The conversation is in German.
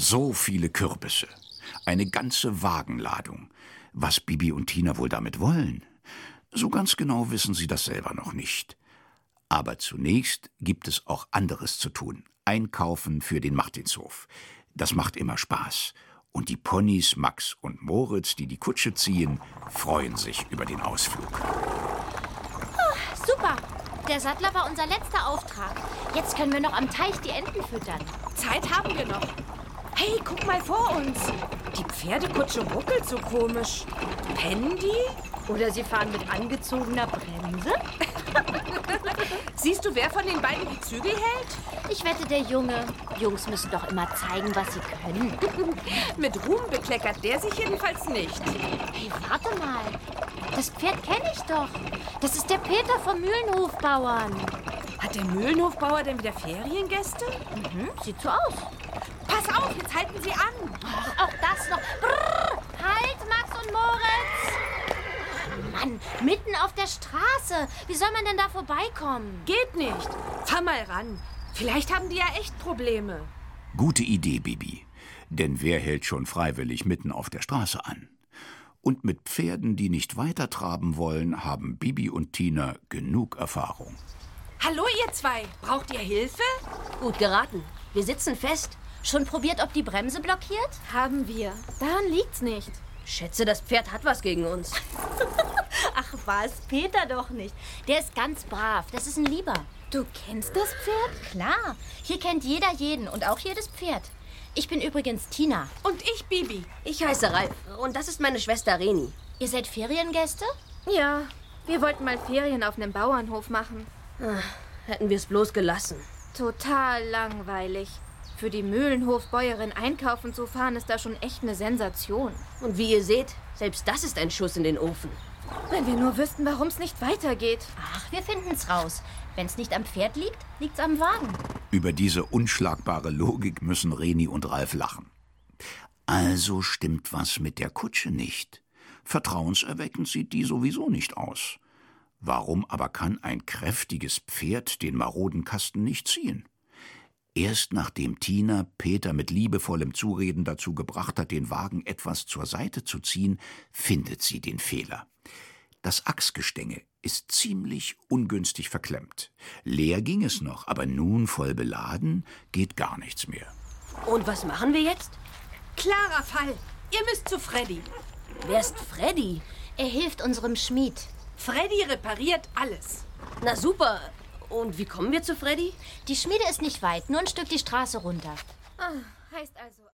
So viele Kürbisse. Eine ganze Wagenladung. Was Bibi und Tina wohl damit wollen? So ganz genau wissen sie das selber noch nicht. Aber zunächst gibt es auch anderes zu tun. Einkaufen für den Martinshof. Das macht immer Spaß. Und die Ponys Max und Moritz, die die Kutsche ziehen, freuen sich über den Ausflug. Super! Der Sattler war unser letzter Auftrag. Jetzt können wir noch am Teich die Enten füttern. Zeit haben wir noch. Hey, guck mal vor uns. Die Pferdekutsche ruckelt so komisch. Pennen die? Oder sie fahren mit angezogener Bremse? Siehst du, wer von den beiden die Zügel hält? Ich wette, der Junge. Jungs müssen doch immer zeigen, was sie können. Mit Ruhm bekleckert der sich jedenfalls nicht. Hey, warte mal. Das Pferd kenne ich doch. Das ist der Peter vom Mühlenhofbauern. Hat der Mühlenhofbauer denn wieder Feriengäste? Sieht so aus. Pass auf, jetzt halten sie an. Ach, auch das noch. Brrr, halt, Max und Moritz. Mann, mitten auf der Straße. Wie soll man denn da vorbeikommen? Geht nicht. Fahr mal ran. Vielleicht haben die ja echt Probleme. Gute Idee, Bibi. Denn wer hält schon freiwillig mitten auf der Straße an? Und mit Pferden, die nicht weiter traben wollen, haben Bibi und Tina genug Erfahrung. Hallo, ihr zwei. Braucht ihr Hilfe? Gut geraten. Wir sitzen fest. Schon probiert, ob die Bremse blockiert? Haben wir. Daran liegt's nicht. Schätze, das Pferd hat was gegen uns. Ach was, Peter doch nicht. Der ist ganz brav. Das ist ein Lieber. Du kennst das Pferd? Klar. Hier kennt jeder jeden und auch jedes Pferd. Ich bin übrigens Tina. Und ich, Bibi. Ich heiße Ralf und das ist meine Schwester Reni. Ihr seid Feriengäste? Ja, wir wollten mal Ferien auf einem Bauernhof machen. Hätten wir es bloß gelassen. Total langweilig. Für die Mühlenhofbäuerin einkaufen zu fahren, ist da schon echt eine Sensation. Und wie ihr seht, selbst das ist ein Schuss in den Ofen. Wenn wir nur wüssten, warum es nicht weitergeht. Ach, wir finden's raus. Wenn's nicht am Pferd liegt, liegt's am Wagen. Über diese unschlagbare Logik müssen Reni und Ralf lachen. Also stimmt was mit der Kutsche nicht. Vertrauenserweckend sieht die sowieso nicht aus. Warum aber kann ein kräftiges Pferd den maroden Kasten nicht ziehen? Erst nachdem Tina Peter mit liebevollem Zureden dazu gebracht hat, den Wagen etwas zur Seite zu ziehen, findet sie den Fehler. Das Achsgestänge ist ziemlich ungünstig verklemmt. Leer ging es noch, aber nun voll beladen geht gar nichts mehr. Und was machen wir jetzt? Klarer Fall. Ihr müsst zu Freddy. Wer ist Freddy? Er hilft unserem Schmied. Freddy repariert alles. Na super. Und wie kommen wir zu Freddy? Die Schmiede ist nicht weit, nur ein Stück die Straße runter. Heißt also...